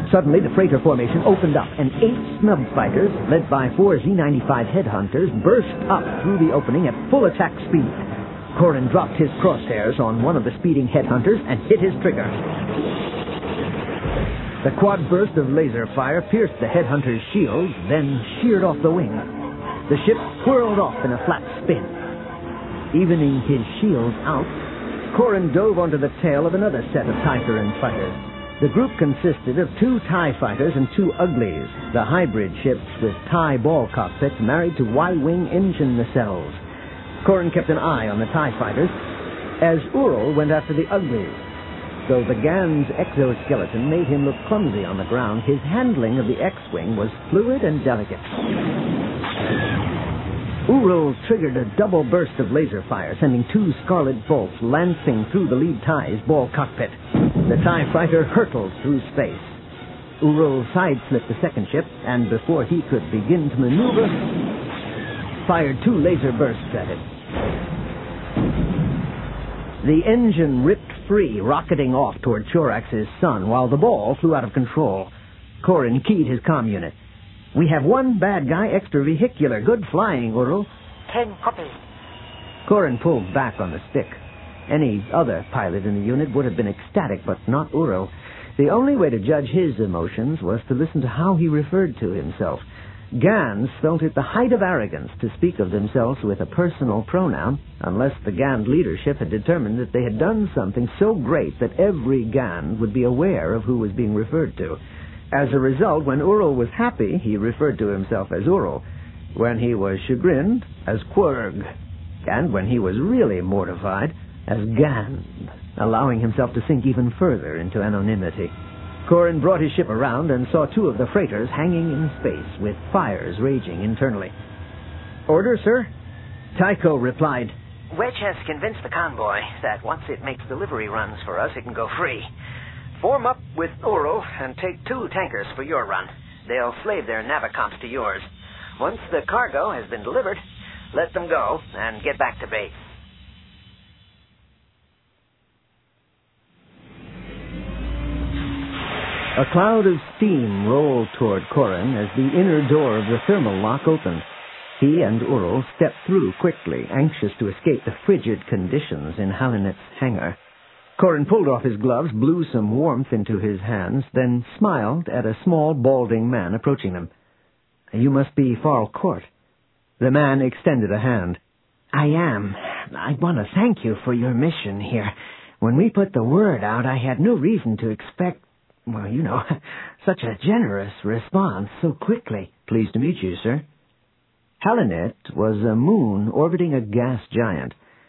Suddenly, the freighter formation opened up, and 8 snub fighters, led by 4 Z-95 headhunters, burst up through the opening at full attack speed. Corrin dropped his crosshairs on one of the speeding headhunters and hit his trigger. The quad burst of laser fire pierced the headhunter's shield, then sheared off the wing. The ship whirled off in a flat spin. Evening his shield out, Corrin dove onto the tail of another set of Typhoon fighters. The group consisted of 2 TIE fighters and 2 Uglies, the hybrid ships with TIE ball cockpits married to Y-wing engine nacelles. Corrin kept an eye on the TIE fighters as Ural went after the Uglies. Though the Gans exoskeleton made him look clumsy on the ground, his handling of the X-wing was fluid and delicate. Ural triggered a double burst of laser fire, sending 2 scarlet bolts lancing through the lead TIE's ball cockpit. The TIE fighter hurtled through space. Ural sideslipped the second ship, and before he could begin to maneuver, fired 2 laser bursts at it. The engine ripped free, rocketing off toward Chorax's sun, while the ball flew out of control. Corrin keyed his comm unit. "We have 1 bad guy extravehicular. Good flying, Ural." 10 copies. Corrin pulled back on the stick. Any other pilot in the unit would have been ecstatic, but not Ural. The only way to judge his emotions was to listen to how he referred to himself. Gans felt it the height of arrogance to speak of themselves with a personal pronoun, unless the Gand leadership had determined that they had done something so great that every Gand would be aware of who was being referred to. As a result, when Ural was happy, he referred to himself as Ural. When he was chagrined, as Quurg. And when he was really mortified, as Gand, allowing himself to sink even further into anonymity. Corrin brought his ship around and saw 2 of the freighters hanging in space, with fires raging internally. "Order, sir?" Tycho replied, Wedge has convinced the convoy that once it makes delivery runs for us, it can go free. Form up with Ural and take 2 tankers for your run. They'll slave their navicomps to yours. Once the cargo has been delivered, let them go and get back to base. A cloud of steam rolled toward Corrin as the inner door of the thermal lock opened. He and Ural stepped through quickly, anxious to escape the frigid conditions in Halinet's hangar. Corrin pulled off his gloves, blew some warmth into his hands, then smiled at a small, balding man approaching them. "You must be Farl Court." The man extended a hand. "I am. I want to thank you for your mission here. When we put the word out, I had no reason to expect, well, you know, such a generous response so quickly." "Pleased to meet you, sir." Halinet was a moon orbiting a gas giant.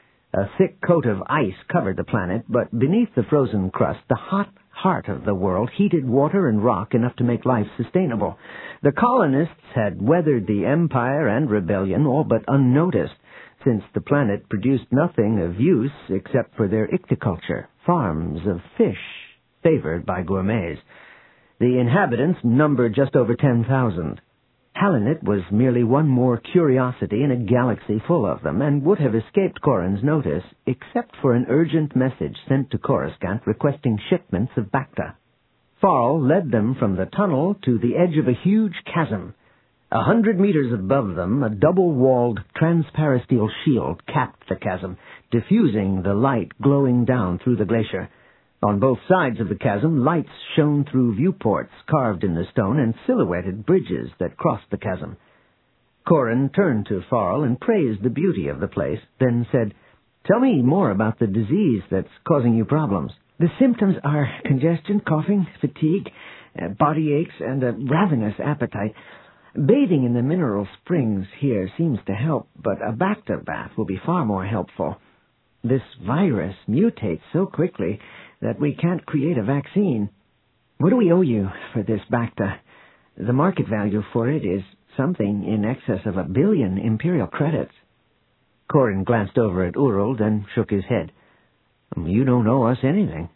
A thick coat of ice covered the planet, but beneath the frozen crust, the hot heart of the world heated water and rock enough to make life sustainable. The colonists had weathered the Empire and Rebellion all but unnoticed, since the planet produced nothing of use except for their ichthyoculture, farms of fish favored by gourmets. The inhabitants numbered just over 10,000. Halinet was merely one more curiosity in a galaxy full of them, and would have escaped Corrin's notice, except for an urgent message sent to Coruscant requesting shipments of Bacta. Farl led them from the tunnel to the edge of a huge chasm. 100 meters above them, a double-walled transparasteel shield capped the chasm, diffusing the light glowing down through the glacier. On both sides of the chasm, lights shone through viewports carved in the stone and silhouetted bridges that crossed the chasm. Corrin turned to Farl and praised the beauty of the place, then said, "Tell me more about the disease that's causing you problems." "The symptoms are congestion, coughing, fatigue, body aches, and a ravenous appetite. Bathing in the mineral springs here seems to help, but a Bacta bath will be far more helpful. This virus mutates so quickly that we can't create a vaccine. What do we owe you for this Bacta? The market value for it is something in excess of 1 billion Imperial credits." Corrin glanced over at Ural, then shook his head. "You don't owe us anything."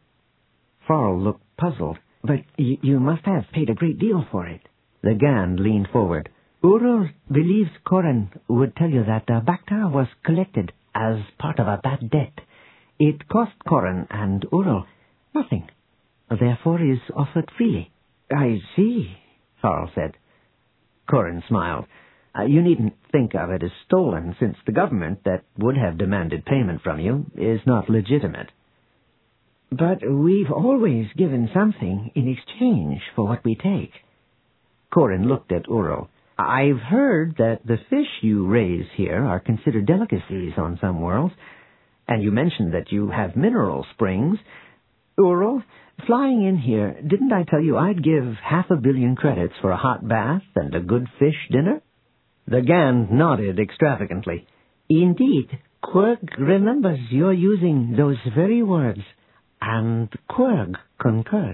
Farl looked puzzled. "But you must have paid a great deal for it." The Gand leaned forward. "Ural believes Corrin would tell you that the Bacta was collected as part of a bad debt. It cost Corrin and Ural nothing, therefore is offered freely." I see, Harl said. Corin smiled. You needn't think of it as stolen, since the government that would have demanded payment from you is not legitimate. But we've always given something in exchange for what we take. Corin looked at Uro. I've heard that the fish you raise here are considered delicacies on some worlds, and you mentioned that you have mineral springs. Uro, flying in here, didn't I tell you I'd give 500 million credits for a hot bath and a good fish dinner? The Gand nodded extravagantly. Indeed, Quirg remembers you're using those very words, and Quirg concurred.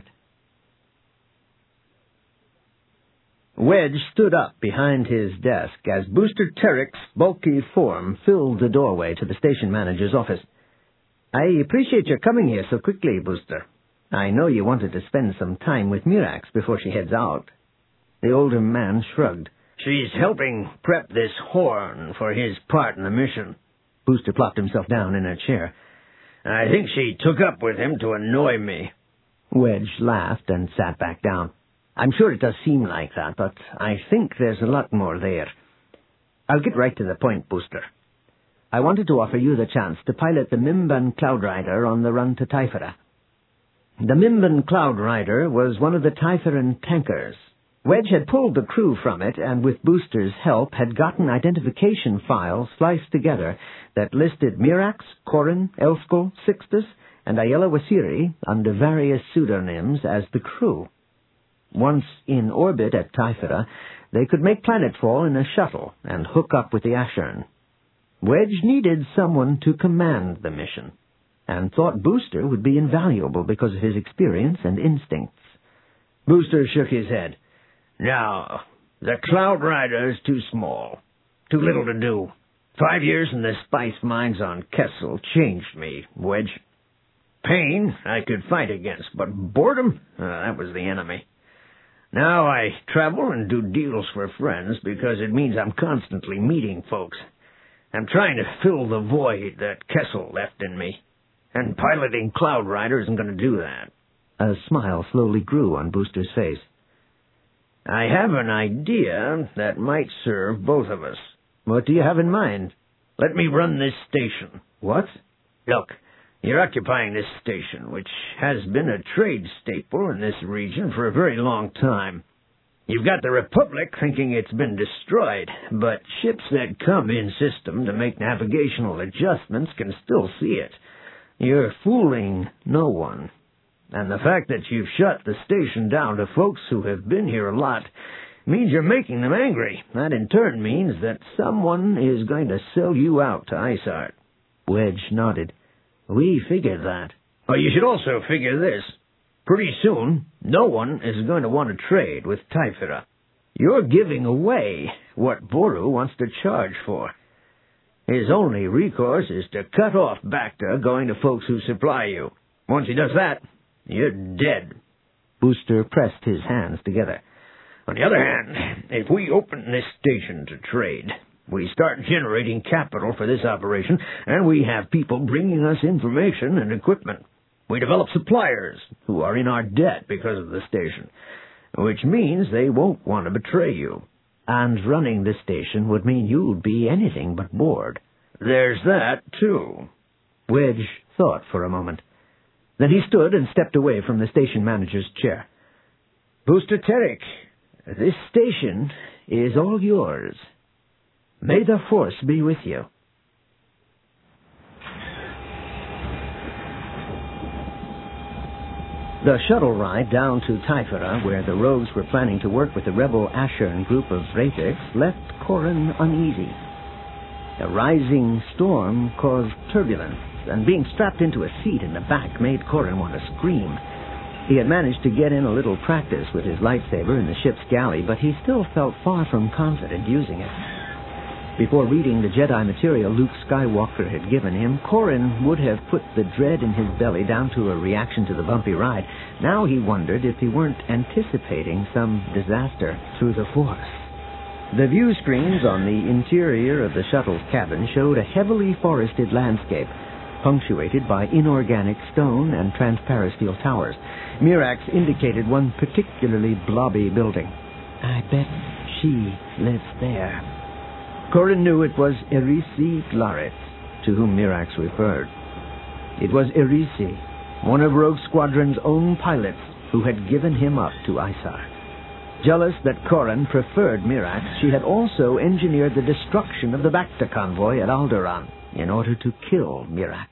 Wedge stood up behind his desk as Booster Terrick's bulky form filled the doorway to the station manager's office. I appreciate your coming here so quickly, Booster. I know you wanted to spend some time with Mirax before she heads out. The older man shrugged. She's helping prep this Horn for his part in the mission. Booster plopped himself down in a chair. I think she took up with him to annoy me. Wedge laughed and sat back down. I'm sure it does seem like that, but I think there's a lot more there. I'll get right to the point, Booster. I wanted to offer you the chance to pilot the Mimban Cloud Rider on the run to Typhara. The Mimban Cloud Rider was one of the Typharan tankers. Wedge had pulled the crew from it, and with Booster's help had gotten identification files spliced together that listed Mirax, Corin, Elskul, Sixtus, and Ayala Wasiri under various pseudonyms as the crew. Once in orbit at Typhara, they could make planetfall in a shuttle and hook up with the Ashern. Wedge needed someone to command the mission, and thought Booster would be invaluable because of his experience and instincts. Booster shook his head. No, the Cloud Rider's too small. Too little to do. 5 years in the spice mines on Kessel changed me, Wedge. Pain I could fight against, but boredom, that was the enemy. Now I travel and do deals for friends because it means I'm constantly meeting folks. I'm trying to fill the void that Kessel left in me, and piloting Cloud Rider isn't going to do that. A smile slowly grew on Booster's face. I have an idea that might serve both of us. What do you have in mind? Let me run this station. What? Look, you're occupying this station, which has been a trade staple in this region for a very long time. You've got the Republic thinking it's been destroyed, but ships that come in system to make navigational adjustments can still see it. You're fooling no one. And the fact that you've shut the station down to folks who have been here a lot means you're making them angry. That in turn means that someone is going to sell you out to Isart. Wedge nodded. We figured that. Oh, you should also figure this. Pretty soon, no one is going to want to trade with Typhara. You're giving away what Boru wants to charge for. His only recourse is to cut off Bacta going to folks who supply you. Once he does that, you're dead. Booster pressed his hands together. On the other hand, if we open this station to trade, we start generating capital for this operation, and we have people bringing us information and equipment. We develop suppliers who are in our debt because of the station, which means they won't want to betray you. And running the station would mean you'd be anything but bored. There's that, too. Wedge thought for a moment. Then he stood and stepped away from the station manager's chair. Booster Terrick, this station is all yours. May the Force be with you. The shuttle ride down to Typhara, where the rogues were planning to work with the rebel Ashern group of Vrathix, left Corin uneasy. A rising storm caused turbulence, and being strapped into a seat in the back made Corin want to scream. He had managed to get in a little practice with his lightsaber in the ship's galley, but he still felt far from confident using it. Before reading the Jedi material Luke Skywalker had given him, Corin would have put the dread in his belly down to a reaction to the bumpy ride. Now he wondered if he weren't anticipating some disaster through the Force. The view screens on the interior of the shuttle's cabin showed a heavily forested landscape, punctuated by inorganic stone and transparent steel towers. Mirax indicated one particularly blobby building. I bet she lives there. Corin knew it was Erisi Glarit, to whom Mirax referred. It was Erisi, one of Rogue Squadron's own pilots, who had given him up to Isar. Jealous that Corin preferred Mirax, she had also engineered the destruction of the Bacta convoy at Alderaan in order to kill Mirax.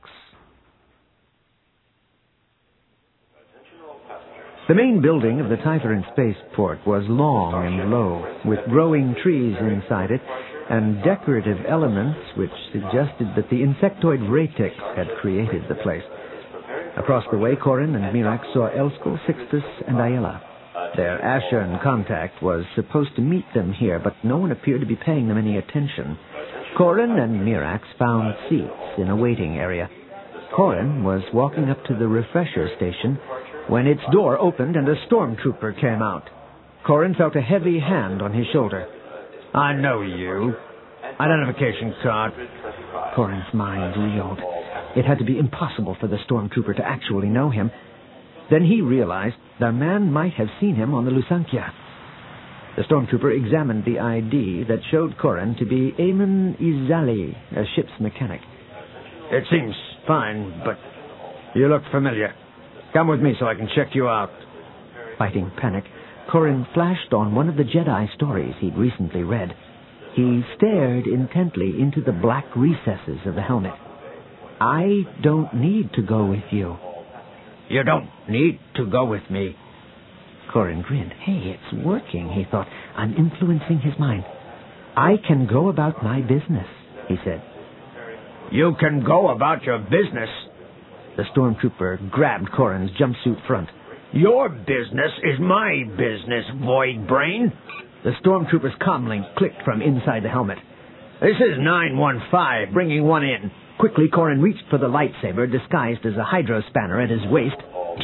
The main building of the Typhoon spaceport was long and low, with growing trees inside it and decorative elements which suggested that the insectoid Raytix had created the place. Across the way, Corin and Mirax saw Elskul, Sixtus, and Ayala. Their Asheran contact was supposed to meet them here, but no one appeared to be paying them any attention. Corin and Mirax found seats in a waiting area. Corin was walking up to the refresher station when its door opened and a stormtrooper came out. Corin felt a heavy hand on his shoulder. I know you. Identification card. Corin's mind reeled. It had to be impossible for the stormtrooper to actually know him. Then he realized the man might have seen him on the Lusankya. The stormtrooper examined the ID that showed Corin to be Eamon Izali, a ship's mechanic. It seems fine, but you look familiar. Come with me so I can check you out. Fighting panic, Corin flashed on one of the Jedi stories he'd recently read. He stared intently into the black recesses of the helmet. I don't need to go with you. You don't need to go with me. Corin grinned. Hey, it's working, he thought. I'm influencing his mind. I can go about my business, he said. You can go about your business? The stormtrooper grabbed Corin's jumpsuit front. Your business is my business, void brain. The stormtrooper's comlink clicked from inside the helmet. This is 915, bringing one in. Quickly, Corin reached for the lightsaber, disguised as a hydro spanner at his waist,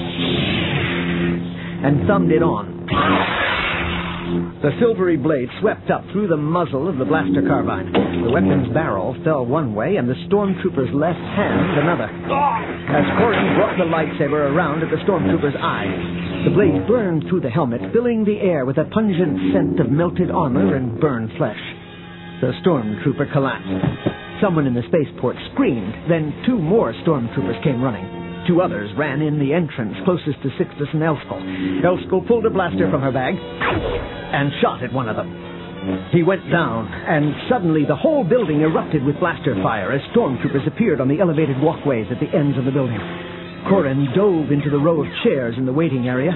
and thumbed it on. The silvery blade swept up through the muzzle of the blaster carbine. The weapon's barrel fell one way, and the stormtrooper's left hand another. As Corin brought the lightsaber around at the stormtrooper's eye, the blade burned through the helmet, filling the air with a pungent scent of melted armor and burned flesh. The stormtrooper collapsed. Someone in the spaceport screamed. Then two more stormtroopers came running. Two others ran in the entrance closest to Sixtus and Elskul. Elskul pulled a blaster from her bag and shot at one of them. He went down, and suddenly the whole building erupted with blaster fire as stormtroopers appeared on the elevated walkways at the ends of the building. Corin dove into the row of chairs in the waiting area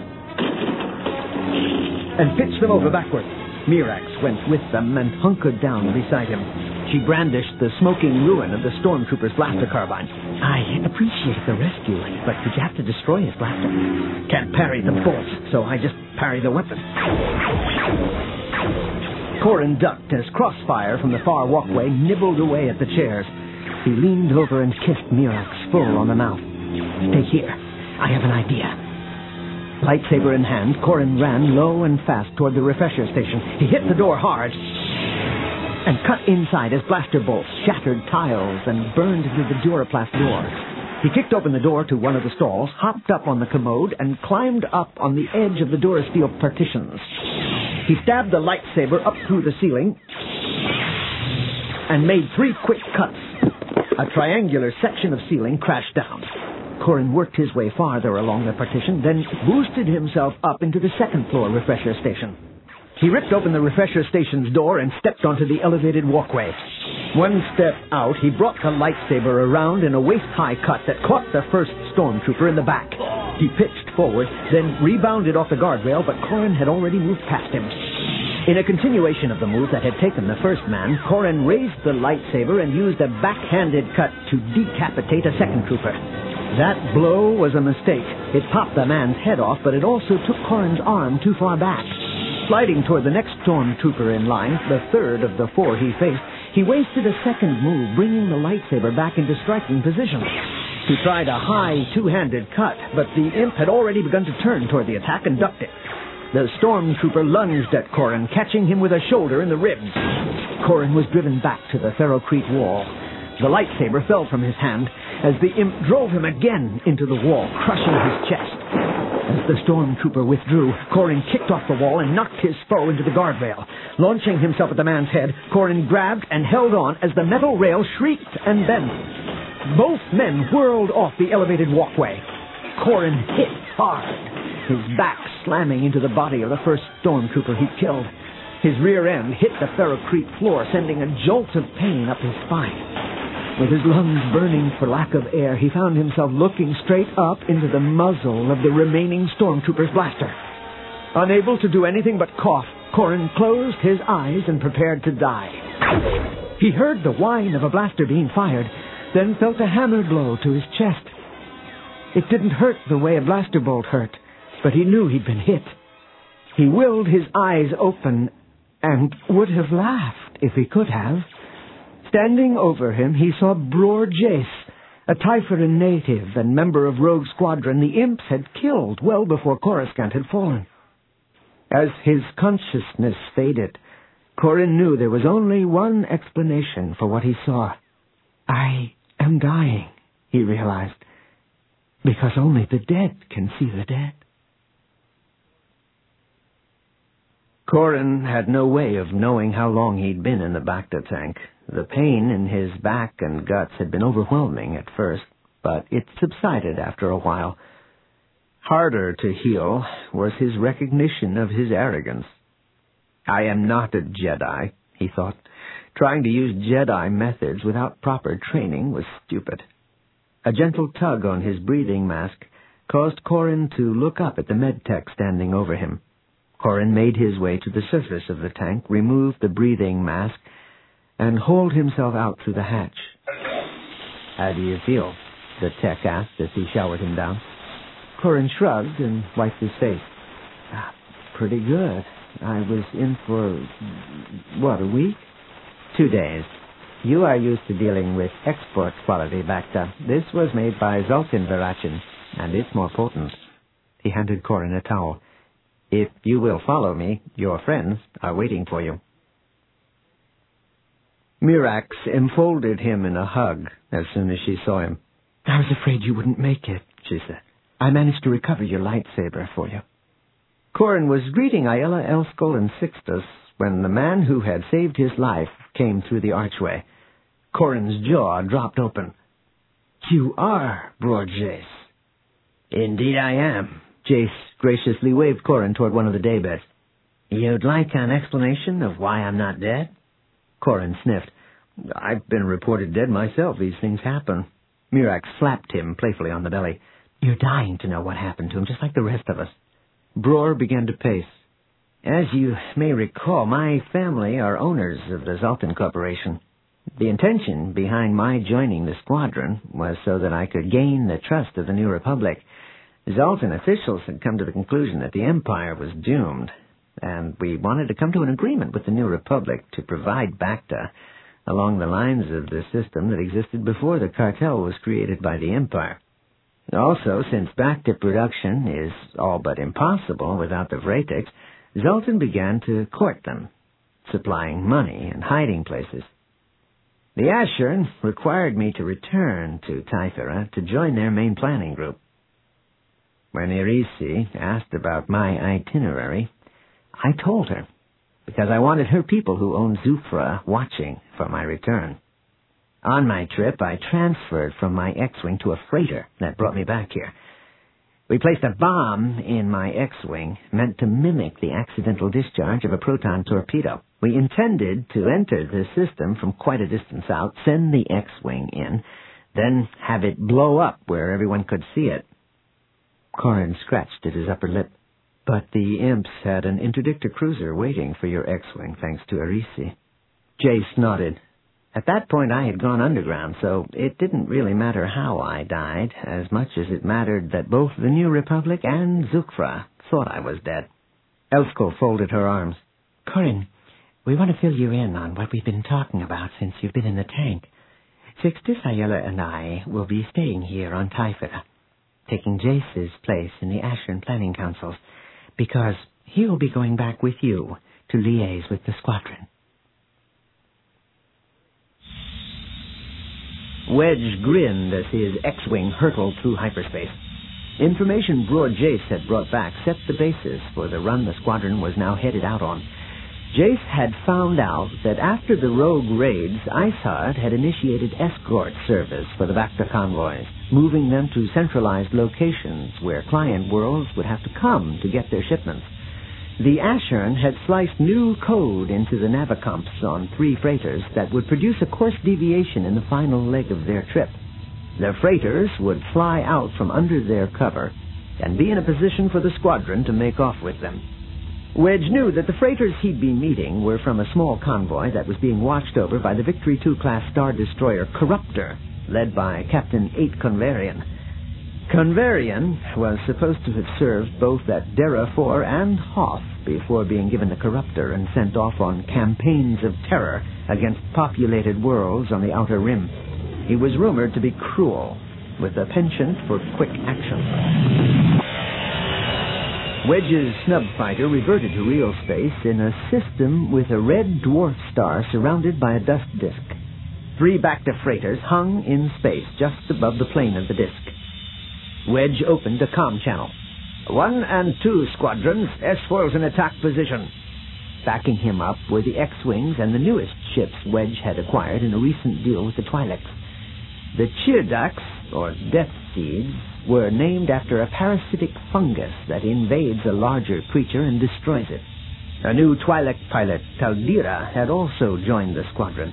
and pitched them over backwards. Mirax went with them and hunkered down beside him. She brandished the smoking ruin of the stormtrooper's blaster carbine. I appreciate the rescue, but did you have to destroy his blaster? Can't parry the bolts, so I just parry the weapon. Corin ducked as crossfire from the far walkway nibbled away at the chairs. He leaned over and kissed Mirax full on the mouth. Stay here. I have an idea. Lightsaber in hand, Corin ran low and fast toward the refresher station. He hit the door hard and cut inside as blaster bolts shattered tiles and burned into the Duraplast doors. He kicked open the door to one of the stalls, hopped up on the commode, and climbed up on the edge of the Durasteel partitions. He stabbed the lightsaber up through the ceiling and made 3 quick cuts. A triangular section of ceiling crashed down. Corin worked his way farther along the partition, then boosted himself up into the second-floor refresher station. He ripped open the refresher station's door and stepped onto the elevated walkway. One step out, he brought the lightsaber around in a waist-high cut that caught the first stormtrooper in the back. He pitched forward, then rebounded off the guardrail, but Corin had already moved past him. In a continuation of the move that had taken the first man, Corin raised the lightsaber and used a backhanded cut to decapitate a second trooper. That blow was a mistake. It popped the man's head off, but it also took Corin's arm too far back. Sliding toward the next stormtrooper in line, the third of the 4 he faced, he wasted a second move, bringing the lightsaber back into striking position. He tried a high two-handed cut, but the imp had already begun to turn toward the attack and ducked it. The stormtrooper lunged at Corin, catching him with a shoulder in the ribs. Corin was driven back to the ferrocrete wall. The lightsaber fell from his hand, as the imp drove him again into the wall, crushing his chest. As the stormtrooper withdrew, Corin kicked off the wall and knocked his foe into the guardrail. Launching himself at the man's head, Corin grabbed and held on as the metal rail shrieked and bent. Both men whirled off the elevated walkway. Corin hit hard, his back slamming into the body of the first stormtrooper he killed. His rear end hit the ferrocrete floor, sending a jolt of pain up his spine. With his lungs burning for lack of air, he found himself looking straight up into the muzzle of the remaining stormtrooper's blaster. Unable to do anything but cough, Corin closed his eyes and prepared to die. He heard the whine of a blaster being fired, then felt a hammer blow to his chest. It didn't hurt the way a blaster bolt hurt, but he knew he'd been hit. He willed his eyes open and would have laughed if he could have. Standing over him, he saw Bror Jace, a Typhoran native and member of Rogue Squadron the imps had killed well before Coruscant had fallen. As his consciousness faded, Corin knew there was only one explanation for what he saw. I am dying, he realized, because only the dead can see the dead. Corin had no way of knowing how long he'd been in the Bacta tank. The pain in his back and guts had been overwhelming at first, but it subsided after a while. Harder to heal was his recognition of his arrogance. I am not a Jedi, he thought. Trying to use Jedi methods without proper training was stupid. A gentle tug on his breathing mask caused Corin to look up at the medtech standing over him. Corin made his way to the surface of the tank, removed the breathing mask, and hauled himself out through the hatch. How do you feel? The tech asked as he showered him down. Corin shrugged and wiped his face. Pretty good. I was in for, a week? 2 days. You are used to dealing with export quality Bacta. This was made by Zoltan Verachin, and it's more potent. He handed Corin a towel. If you will follow me, your friends are waiting for you. Mirax enfolded him in a hug as soon as she saw him. I was afraid you wouldn't make it, she said. I managed to recover your lightsaber for you. Corin was greeting Aela, Elskol, and Sixtus when the man who had saved his life came through the archway. Corin's jaw dropped open. You are Bror Jace. Indeed I am. Jace graciously waved Corin toward one of the daybeds. You'd like an explanation of why I'm not dead? Corin sniffed. I've been reported dead myself. These things happen. Mirax slapped him playfully on the belly. You're dying to know what happened to him, just like the rest of us. Bror began to pace. As you may recall, my family are owners of the Zoltan Corporation. The intention behind my joining the squadron was so that I could gain the trust of the New Republic. Zoltan officials had come to the conclusion that the Empire was doomed, and we wanted to come to an agreement with the New Republic to provide Bacta along the lines of the system that existed before the cartel was created by the Empire. Also, since Bacta production is all but impossible without the Vratics, Zoltan began to court them, supplying money and hiding places. The Ashern required me to return to Typhera to join their main planning group. When Irisi asked about my itinerary, I told her, because I wanted her people who owned Zufra watching for my return. On my trip, I transferred from my X-Wing to a freighter that brought me back here. We placed a bomb in my X-Wing meant to mimic the accidental discharge of a proton torpedo. We intended to enter the system from quite a distance out, send the X-Wing in, then have it blow up where everyone could see it. Corin scratched at his upper lip. But the imps had an interdictor cruiser waiting for your X-Wing, thanks to Irisi. Jace nodded. At that point, I had gone underground, so it didn't really matter how I died, as much as it mattered that both the New Republic and Zufra thought I was dead. Elskol folded her arms. Corin, we want to fill you in on what we've been talking about since you've been in the tank. Sixtus, Aela, and I will be staying here on Typhera, taking Jace's place in the Ashern Planning Councils, because he will be going back with you to liaise with the squadron. Wedge grinned as his X-Wing hurtled through hyperspace. Information Broad Jace had brought back set the basis for the run the squadron was now headed out on. Jace had found out that after the rogue raids, Iceheart had initiated escort service for the Bacta convoys, moving them to centralized locations where client worlds would have to come to get their shipments. The Ashern had sliced new code into the Navicomps on 3 freighters that would produce a course deviation in the final leg of their trip. The freighters would fly out from under their cover and be in a position for the squadron to make off with them. Wedge knew that the freighters he'd be meeting were from a small convoy that was being watched over by the Victory II-class Star Destroyer Corruptor, led by Captain 8 Convarian. Convarian was supposed to have served both at Dera 4 and Hoth before being given the Corruptor and sent off on campaigns of terror against populated worlds on the Outer Rim. He was rumored to be cruel, with a penchant for quick action. Wedge's snub fighter reverted to real space in a system with a red dwarf star surrounded by a dust disk. 3 Bacta freighters hung in space just above the plane of the disk. Wedge opened a comm channel. 1 and 2 squadrons, S-foils in attack position. Backing him up were the X-Wings and the newest ships Wedge had acquired in a recent deal with the Twi'leks. The Chirdax, or Death Seeds, were named after a parasitic fungus that invades a larger creature and destroys it. A new Twi'lek pilot, Taldira, had also joined the squadron.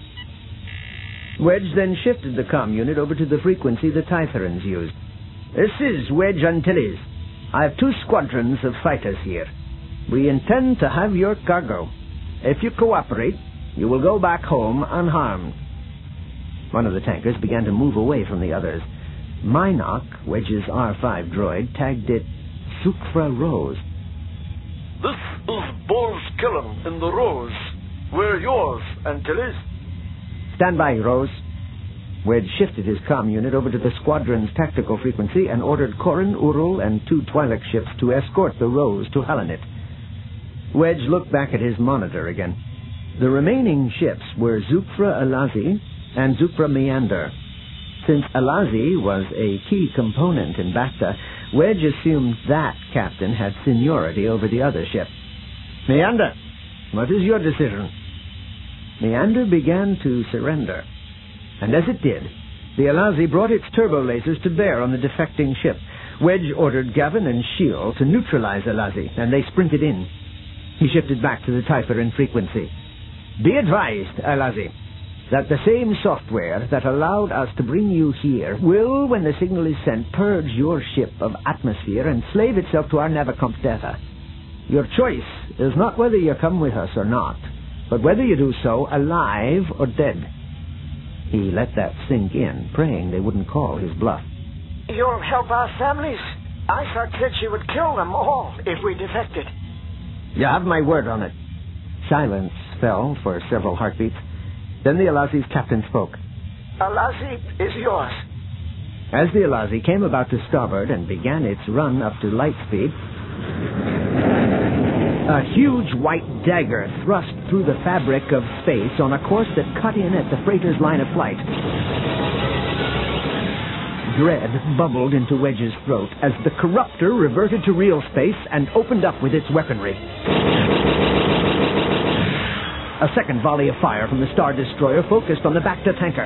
Wedge then shifted the comm unit over to the frequency the Tytherans used. This is Wedge Antilles. I have 2 squadrons of fighters here. We intend to have your cargo. If you cooperate, you will go back home unharmed. One of the tankers began to move away from the others. Minok, Wedge's R5 droid, tagged it Sukra Rose. This is Bors Killen in the Rose. We're yours, Antilles. Stand by, Rose. Wedge shifted his comm unit over to the squadron's tactical frequency and ordered Corrin, Urul, and 2 Twi'lek ships to escort the Rose to Helenet. Wedge looked back at his monitor again. The remaining ships were Zupra Alazi and Zupra Meander. Since Alazi was a key component in Bacta, Wedge assumed that captain had seniority over the other ship. Meander, what is your decision? Meander began to surrender. And as it did, the Alazi brought its turbo lasers to bear on the defecting ship. Wedge ordered Gavin and Shield to neutralize Alazi, and they sprinted in. He shifted back to the Typhoon frequency. Be advised, Alazi, that the same software that allowed us to bring you here will, when the signal is sent, purge your ship of atmosphere and slave itself to our Navicomp data. Your choice is not whether you come with us or not, but whether you do so alive or dead. He let that sink in, praying they wouldn't call his bluff. You'll help our families. Iceheart said she would kill them all if we defected. You have my word on it. Silence fell for several heartbeats. Then the Alazi's captain spoke. Alazi is yours. As the Alazi came about to starboard and began its run up to light speed, a huge white dagger thrust through the fabric of space on a course that cut in at the freighter's line of flight. Dread bubbled into Wedge's throat as the Corruptor reverted to real space and opened up with its weaponry. A second volley of fire from the Star Destroyer focused on the Bacta tanker.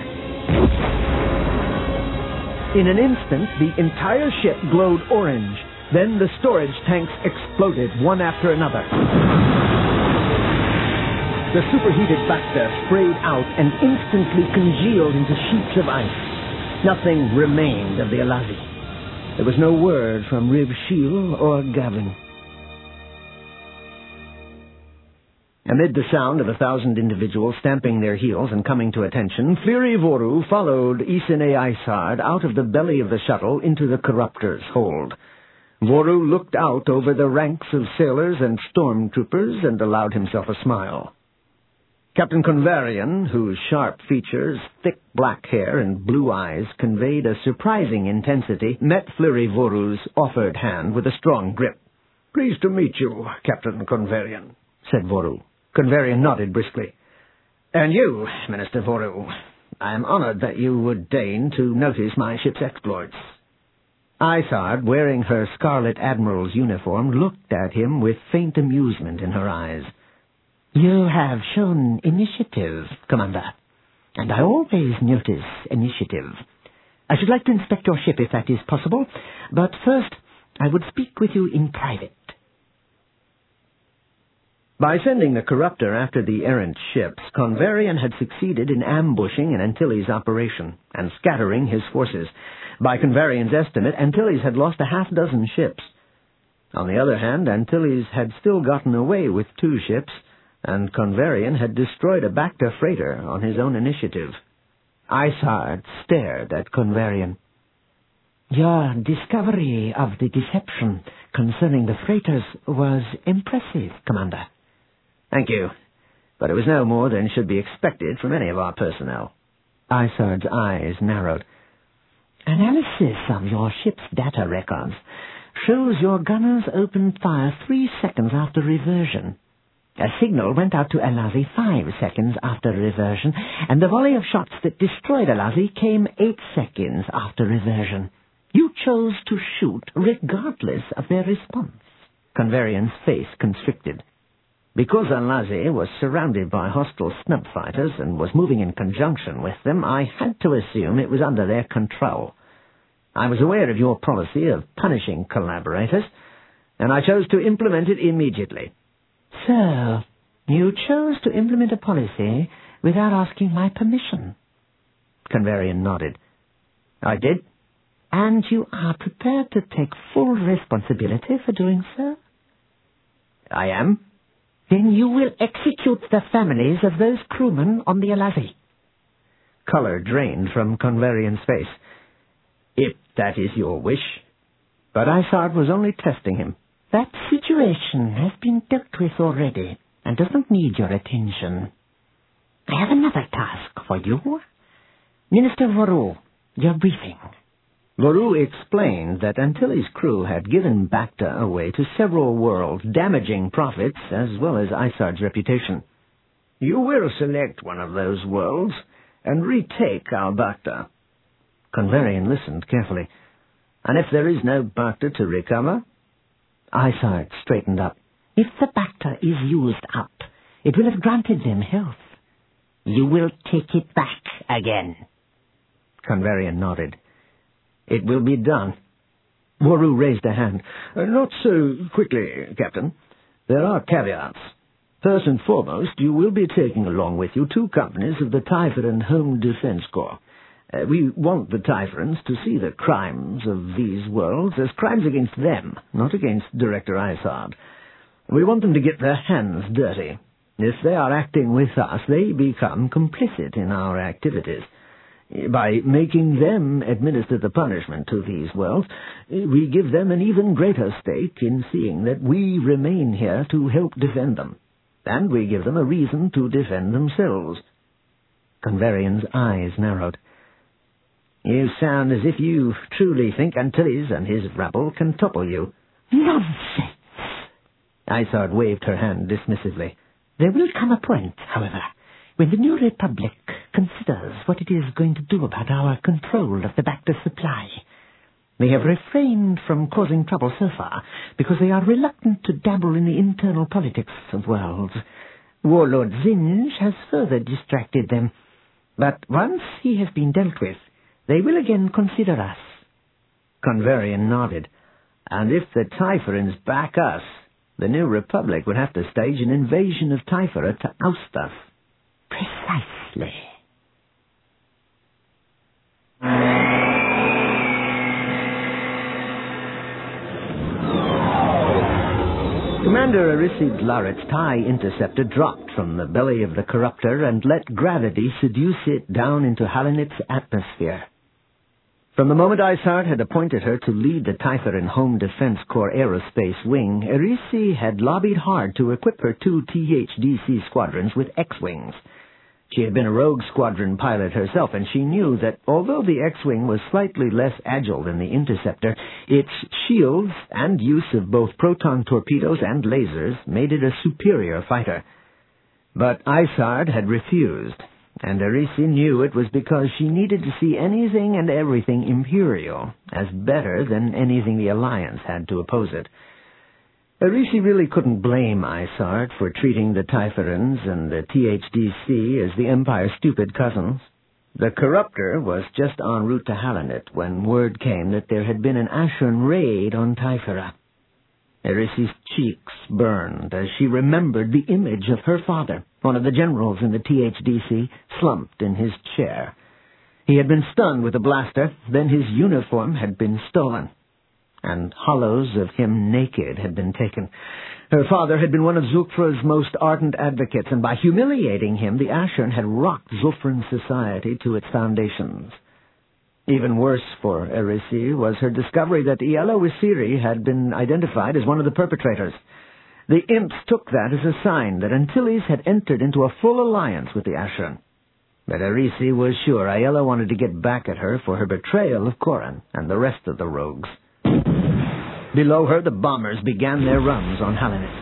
In an instant, the entire ship glowed orange. Then the storage tanks exploded, one after another. The superheated Bacta sprayed out and instantly congealed into sheets of ice. Nothing remained of the Alazi. There was no word from Riv Shield or Gavin. Amid the sound of 1,000 individuals stamping their heels and coming to attention, Fliri Voru followed Isene Iceheart out of the belly of the shuttle into the Corruptor's hold. Voru looked out over the ranks of sailors and stormtroopers and allowed himself a smile. Captain Convarian, whose sharp features, thick black hair, and blue eyes conveyed a surprising intensity, met Fliri Voru's offered hand with a strong grip. "Pleased to meet you, Captain Convarian," said Voru. Convarian nodded briskly. "And you, Minister Voru. I am honored that you would deign to notice my ship's exploits. Isard, wearing her Scarlet Admiral's uniform, looked at him with faint amusement in her eyes. You have shown initiative, Commander, and I always notice initiative. I should like to inspect your ship if that is possible, but first I would speak with you in private. By sending the Corruptor after the errant ships, Convarian had succeeded in ambushing an Antilles operation and scattering his forces. By Convarian's estimate, Antilles had lost a half-dozen ships. On the other hand, Antilles had still gotten away with 2 ships, and Convarian had destroyed a Bacta freighter on his own initiative. Isard stared at Convarian. Your discovery of the deception concerning the freighters was impressive, Commander. Thank you, but it was no more than should be expected from any of our personnel. Isard's eyes narrowed. Analysis of your ship's data records shows your gunners opened fire 3 seconds after reversion. A signal went out to Alazi 5 seconds after reversion, and the volley of shots that destroyed Alazi came 8 seconds after reversion. You chose to shoot regardless of their response. Convarian's face constricted. Because Alazi was surrounded by hostile snub fighters and was moving in conjunction with them, I had to assume it was under their control. I was aware of your policy of punishing collaborators, and I chose to implement it immediately. So, you chose to implement a policy without asking my permission? Convarian nodded. I did. And you are prepared to take full responsibility for doing so? I am. Then you will execute the families of those crewmen on the Alazi. Color drained from Convarian's face. If that is your wish. But Isard was only testing him. That situation has been dealt with already, and does not need your attention. I have another task for you. Minister Voru, your briefing. Voru explained that Antilles' crew had given Bacta away to several worlds, damaging profits as well as Isard's reputation. You will select one of those worlds and retake our Bacta. Convarian listened carefully. And if there is no Bacta to recover? Isard straightened up. If the Bacta is used up, it will have granted them health. You will take it back again. Convarian nodded. It will be done. Voru raised a hand. Not so quickly, Captain. There are caveats. First and foremost, you will be taking along with you 2 companies of the Typhoran Home Defense Corps. We want the Typhorans to see the crimes of these worlds as crimes against them, not against Director Isard. We want them to get their hands dirty. If they are acting with us, they become complicit in our activities. By making them administer the punishment to these worlds, we give them an even greater stake in seeing that we remain here to help defend them. And we give them a reason to defend themselves. Convarian's eyes narrowed. You sound as if you truly think Antilles and his rabble can topple you. Nonsense! Isard waved her hand dismissively. There will come a point, however, when the New Republic considers what it is going to do about our control of the Bacta supply. They have refrained from causing trouble so far because they are reluctant to dabble in the internal politics of worlds. Warlord Zinj has further distracted them. But once he has been dealt with, they will again consider us. Convarian nodded. And if the Typhorans back us, the New Republic would have to stage an invasion of Typhora to oust us. Precisely. Commander Arisid Laret's TIE interceptor dropped from the belly of the Corruptor and let gravity seduce it down into Halinit's atmosphere. From the moment Isard had appointed her to lead the Typhoran Home Defense Corps Aerospace Wing, Arisi had lobbied hard to equip her 2 THDC squadrons with X-Wings. She had been a rogue squadron pilot herself, and she knew that although the X-Wing was slightly less agile than the Interceptor, its shields and use of both proton torpedoes and lasers made it a superior fighter. But Isard had refused. and Arisi knew it was because she needed to see anything and everything Imperial as better than anything the Alliance had to oppose it. Arisi really couldn't blame Isart for treating the Typhorans and the THDC as the Empire's stupid cousins. The Corruptor was just en route to Halanet when word came that there had been an Asheron raid on Typhora. Arisi's cheeks burned as she remembered the image of her father, one of the generals in the THDC, slumped in his chair. He had been stunned with a blaster, then his uniform had been stolen, and hollows of him naked had been taken. Her father had been one of Zulfra's most ardent advocates, and by humiliating him, the Asheron had rocked Zulfran society to its foundations. Even worse for Arisi was her discovery that Iella Wisiri had been identified as one of the perpetrators. The imps took that as a sign that Antilles had entered into a full alliance with the Asheron. But Arisi was sure Iella wanted to get back at her for her betrayal of Corin and the rest of the rogues. Below her, the bombers began their runs on Halanet.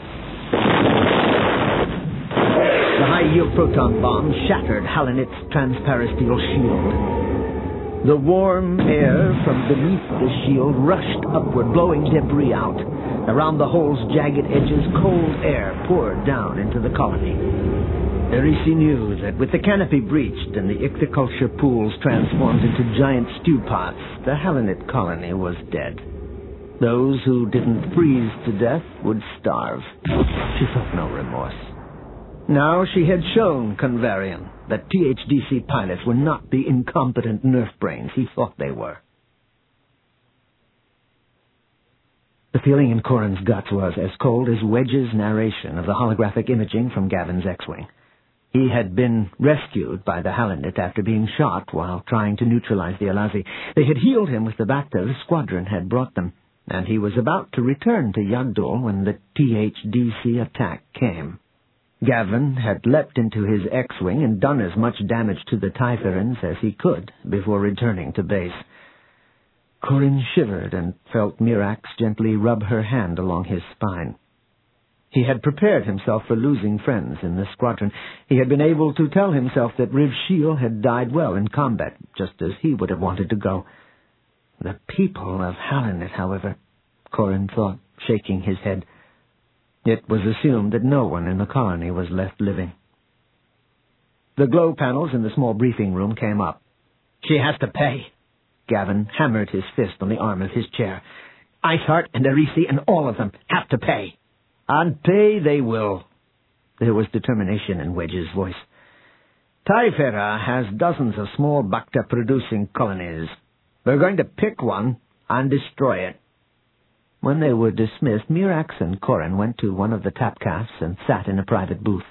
The high-yield proton bomb shattered Halanet's transparasteel shield. The warm air from beneath the shield rushed upward, blowing debris out. Around the hole's jagged edges, cold air poured down into the colony. Arisi knew that with the canopy breached and the ichthyculture pools transformed into giant stew pots, the Halanet colony was dead. Those who didn't freeze to death would starve. She felt no remorse. Now she had shown Convarian that THDC pilots were not the incompetent nerf brains he thought they were. The feeling in Corin's guts was as cold as Wedge's narration of the holographic imaging from Gavin's X-Wing. He had been rescued by the Halanet after being shot while trying to neutralize the Alazi. They had healed him with the Bacta the squadron had brought them, and he was about to return to Yagdul when the THDC attack came. Gavin had leapt into his X-Wing and done as much damage to the Typhorans as he could before returning to base. Corin shivered and felt Mirax gently rub her hand along his spine. He had prepared himself for losing friends in the squadron. He had been able to tell himself that Riv Shiel had died well in combat, just as he would have wanted to go. The people of Halanet, however, Corin thought, shaking his head. It was assumed that no one in the colony was left living. The glow panels in the small briefing room came up. "She has to pay." Gavin hammered his fist on the arm of his chair. "Isart and Arisi and all of them have to pay." "And pay they will." There was determination in Wedge's voice. "Typhera has dozens of small Bacta-producing colonies. We're going to pick one and destroy it." When they were dismissed, Mirax and Corin went to one of the tapcasts and sat in a private booth.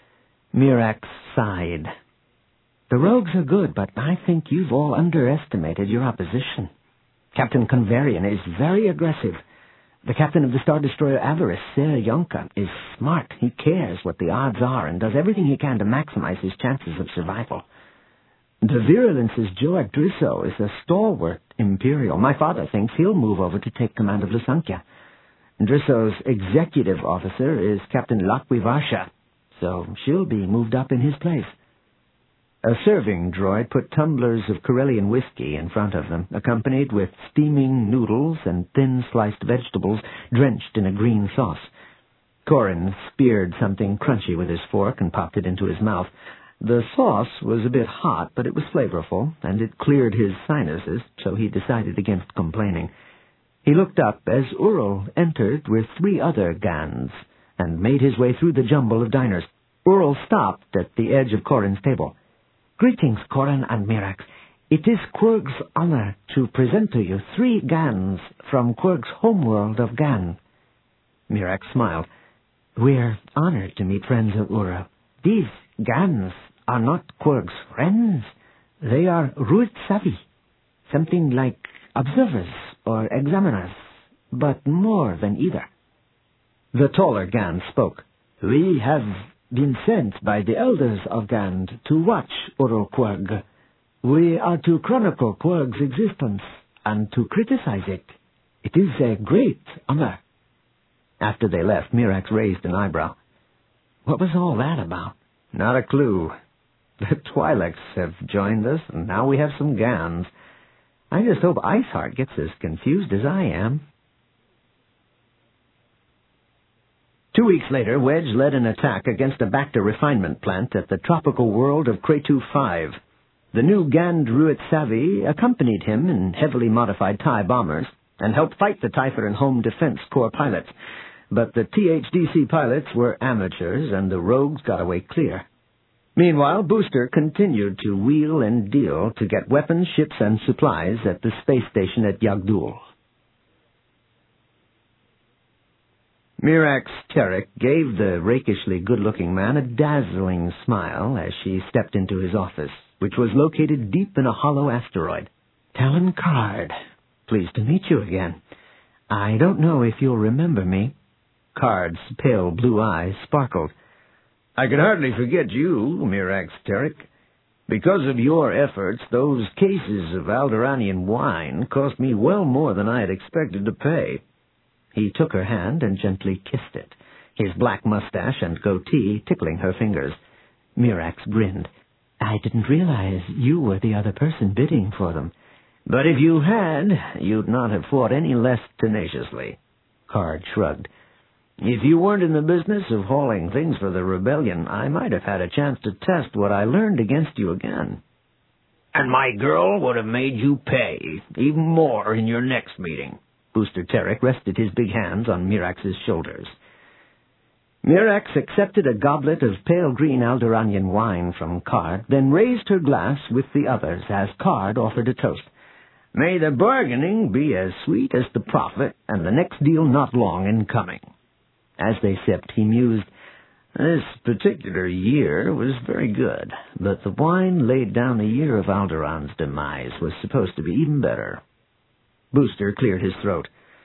Mirax sighed. "The rogues are good, but I think you've all underestimated your opposition. Captain Convarian is very aggressive. The captain of the Star Destroyer Avarice, Ser Yonka, is smart. He cares what the odds are and does everything he can to maximize his chances of survival. The Virulence's Joak Drisso is a stalwart Imperial. My father thinks he'll move over to take command of Lusankya. Drisso's executive officer is Captain Lakwi Varsha, so she'll be moved up in his place." A serving droid put tumblers of Corellian whiskey in front of them, accompanied with steaming noodles and thin-sliced vegetables drenched in a green sauce. Corin speared something crunchy with his fork and popped it into his mouth. The sauce was a bit hot, but it was flavorful, and it cleared his sinuses, so he decided against complaining. He looked up as Ural entered with 3 other Gans and made his way through the jumble of diners. Ural stopped at the edge of Corin's table. "Greetings, Corin and Mirax. It is Quirg's honor to present to you 3 Gans from Quirg's homeworld of Gan." Mirax smiled. "We're honored to meet friends of Ural. These Gans are not Quirg's friends. They are Ruit Savi, something like observers or examiners, but more than either." The taller Gan spoke. "We have been sent by the elders of Gand to watch Ural Quirg. We are to chronicle Quirg's existence and to criticize it. It is a great honor." After they left, Mirax raised an eyebrow. What was all that about? Not a clue. The Twi'leks have joined us, and now we have some Gans. I just hope Iceheart gets as confused as I am. 2 weeks later, Wedge led an attack against a Bacta refinement plant at the tropical world of Kretu 5. The new Gan Druid Savi accompanied him in heavily modified TIE bombers and helped fight the Typhoon Home Defense Corps pilots. But the THDC pilots were amateurs, and the rogues got away clear. Meanwhile, Booster continued to wheel and deal to get weapons, ships, and supplies at the space station at Yagdul. Mirax Terek gave the rakishly good-looking man a dazzling smile as she stepped into his office, which was located deep in a hollow asteroid. Talon Karrde, pleased to meet you again. I don't know if you'll remember me. Karrde's pale blue eyes sparkled. I can hardly forget you, Mirax Terek. Because of your efforts, those cases of Alderaanian wine cost me well more than I had expected to pay. He took her hand and gently kissed it, his black mustache and goatee tickling her fingers. Mirax grinned. I didn't realize you were the other person bidding for them. But if you had, you'd not have fought any less tenaciously. Karrde shrugged. If you weren't in the business of hauling things for the rebellion, I might have had a chance to test what I learned against you again. And my girl would have made you pay, even more in your next meeting. Booster Terek rested his big hands on Mirax's shoulders. Mirax accepted a goblet of pale green Alderaanian wine from Karrde, then raised her glass with the others as Karrde offered a toast. May the bargaining be as sweet as the profit, and the next deal not long in coming. As they sipped, he mused, This particular year was very good, but the wine laid down the year of Alderaan's demise was supposed to be even better. Booster cleared his throat.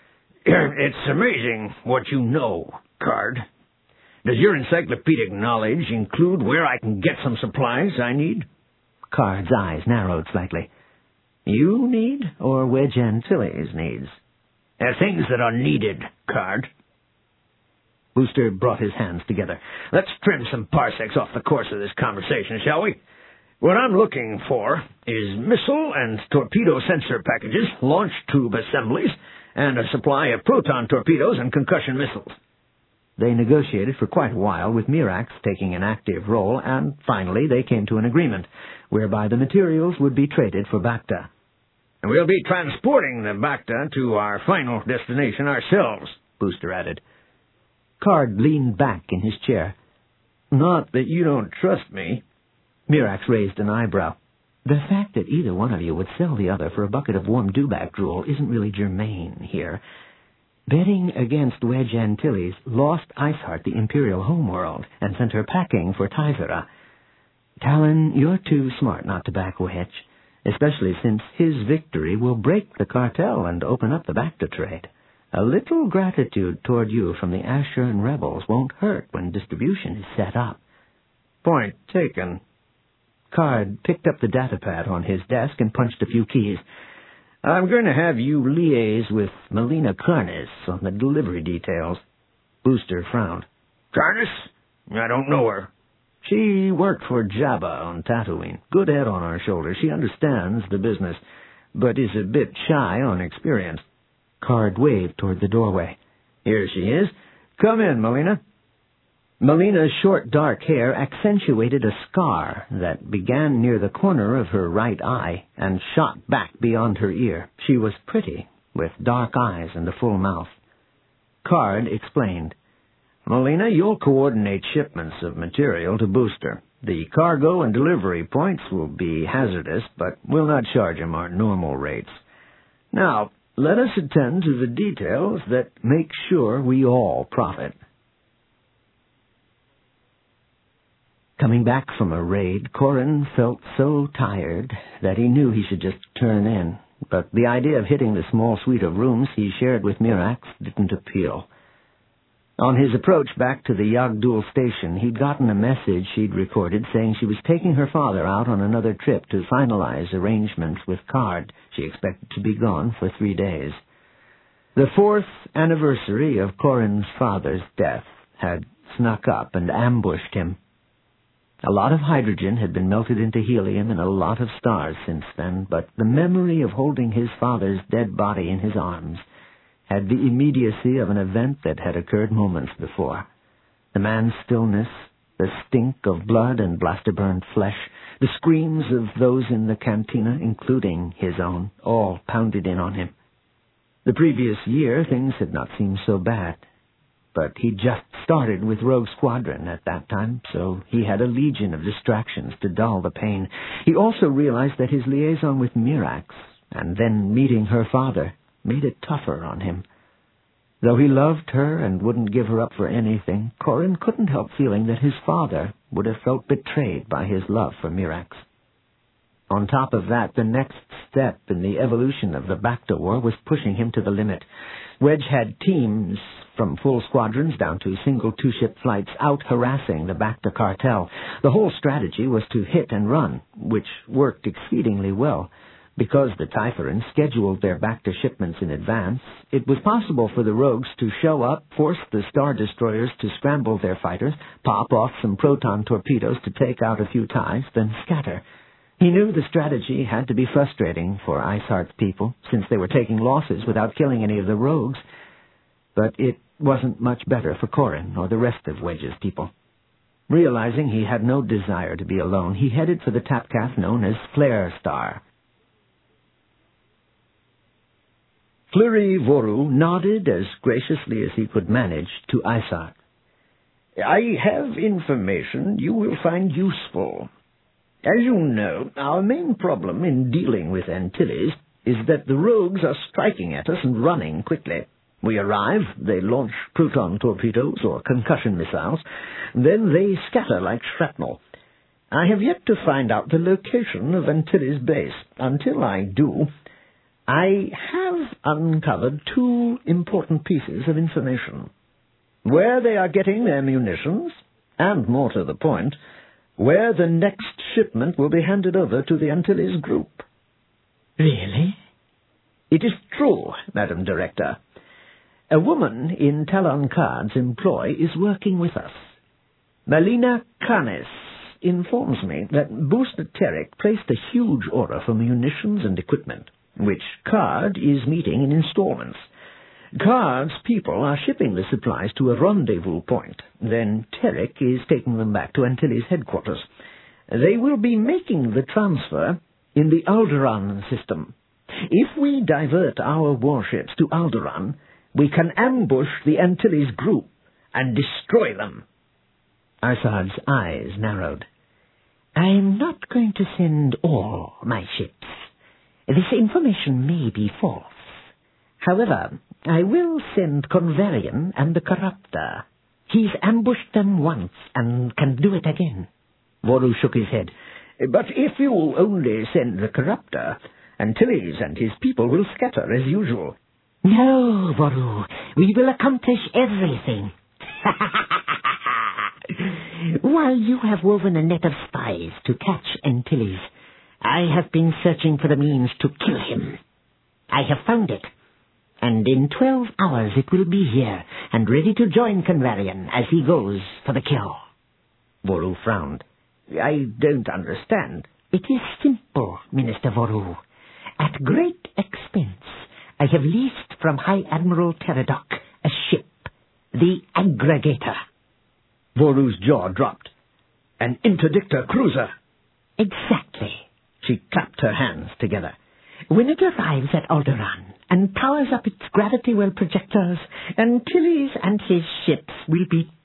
It's amazing what you know, Karrde. Does your encyclopedic knowledge include where I can get some supplies I need? Karrde's eyes narrowed slightly. You need, or Wedge Antilles needs? Things that are needed, Karrde. Booster brought his hands together. Let's trim some parsecs off the course of this conversation, shall we? What I'm looking for is missile and torpedo sensor packages, launch tube assemblies, and a supply of proton torpedoes and concussion missiles. They negotiated for quite a while, with Mirax taking an active role, and finally they came to an agreement, whereby the materials would be traded for Bacta. And we'll be transporting the Bacta to our final destination ourselves, Booster added. Karrde leaned back in his chair. Not that you don't trust me. Mirax raised an eyebrow. The fact that either one of you would sell the other for a bucket of warm dewback drool isn't really germane here. Betting against Wedge Antilles lost Iceheart the Imperial homeworld and sent her packing for Typhera. Talon, you're too smart not to back Wedge, especially since his victory will break the cartel and open up the Bacta trade. A little gratitude toward you from the Asheran rebels won't hurt when distribution is set up. Point taken. Karrde picked up the datapad on his desk and punched a few keys. I'm going to have you liaise with Melina Karnes on the delivery details. Booster frowned. Karnes? I don't know her. She worked for Jabba on Tatooine. Good head on her shoulders. She understands the business, but is a bit shy on experience. Karrde waved toward the doorway. Here she is. Come in, Melina. Melina's short dark hair accentuated a scar that began near the corner of her right eye and shot back beyond her ear. She was pretty, with dark eyes and a full mouth. Karrde explained. Melina, you'll coordinate shipments of material to Booster. The cargo and delivery points will be hazardous, but we'll not charge him our normal rates. Now, let us attend to the details that make sure we all profit. Coming back from a raid, Corran felt so tired that he knew he should just turn in, but the idea of hitting the small suite of rooms he shared with Mirax didn't appeal. On his approach back to the Yagdul station, he'd gotten a message she'd recorded saying she was taking her father out on another trip to finalize arrangements with Karrde. She expected to be gone for 3 days. The 4th anniversary of Corran's father's death had snuck up and ambushed him. A lot of hydrogen had been melted into helium in a lot of stars since then, but the memory of holding his father's dead body in his arms had the immediacy of an event that had occurred moments before. The man's stillness, the stink of blood and blaster-burned flesh, the screams of those in the cantina, including his own, all pounded in on him. The previous year, things had not seemed so bad. But he'd just started with Rogue Squadron at that time, so he had a legion of distractions to dull the pain. He also realized that his liaison with Mirax, and then meeting her father, made it tougher on him. Though he loved her and wouldn't give her up for anything, Corin couldn't help feeling that his father would have felt betrayed by his love for Mirax. On top of that, the next step in the evolution of the Bacta War was pushing him to the limit. Wedge had teams from full squadrons down to single two-ship flights out harassing the Bacta cartel. The whole strategy was to hit and run, which worked exceedingly well. Because the Typhorans scheduled their Bacta shipments in advance, it was possible for the rogues to show up, force the Star Destroyers to scramble their fighters, pop off some proton torpedoes to take out a few ties, then scatter. He knew the strategy had to be frustrating for Iceheart's people, since they were taking losses without killing any of the rogues. But it wasn't much better for Corin or the rest of Wedge's people. Realizing he had no desire to be alone, he headed for the Tapcath known as Flare Star. Fleury Voru nodded as graciously as he could manage to Isaac. I have information you will find useful. As you know, our main problem in dealing with Antilles is that the rogues are striking at us and running quickly. We arrive, they launch proton torpedoes or concussion missiles, then they scatter like shrapnel. I have yet to find out the location of Antilles base. Until I do, I have uncovered two important pieces of information. Where they are getting their munitions, and more to the point, where the next shipment will be handed over to the Antilles group. Really? It is true, Madam Director. A woman in Talon Card's employ is working with us. Melina Canes informs me that Booster Terek placed a huge order for munitions and equipment, which Card is meeting in installments. Card's people are shipping the supplies to a rendezvous point. Then Terek is taking them back to Antilles headquarters. They will be making the transfer in the Alderaan system. If we divert our warships to Alderaan, we can ambush the Antilles group and destroy them. Arsad's eyes narrowed. I'm not going to send all my ships. This information may be false. However, I will send Converian and the Corruptor. He's ambushed them once and can do it again. Voru shook his head. But if you only send the Corruptor, Antilles and his people will scatter as usual. No, Voru, we will accomplish everything. While you have woven a net of spies to catch Antilles, I have been searching for the means to kill him. I have found it, and in 12 hours it will be here and ready to join Converian as he goes for the kill. Voru frowned. I don't understand. It is simple, Minister Voru. At great expense, I have leased from High Admiral Teradok a ship, the Aggregator. Voru's jaw dropped. An interdictor cruiser. Exactly. She clapped her hands together. When it arrives at Alderaan and powers up its gravity well projectors, Antilles and his ships will be